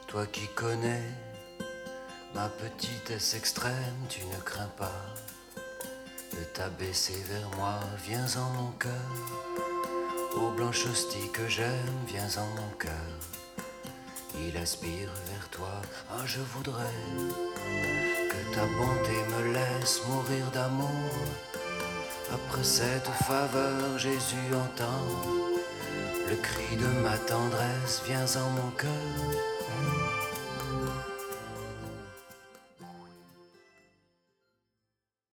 Toi qui connais ma petitesse extrême, tu ne crains pas de t'abaisser vers moi. Viens en mon cœur, ô blanche hostie que j'aime, viens en mon cœur. Il aspire vers toi, ah je voudrais que ta bonté me laisse mourir d'amour. Après cette faveur, Jésus entend le cri de ma tendresse, viens en mon cœur.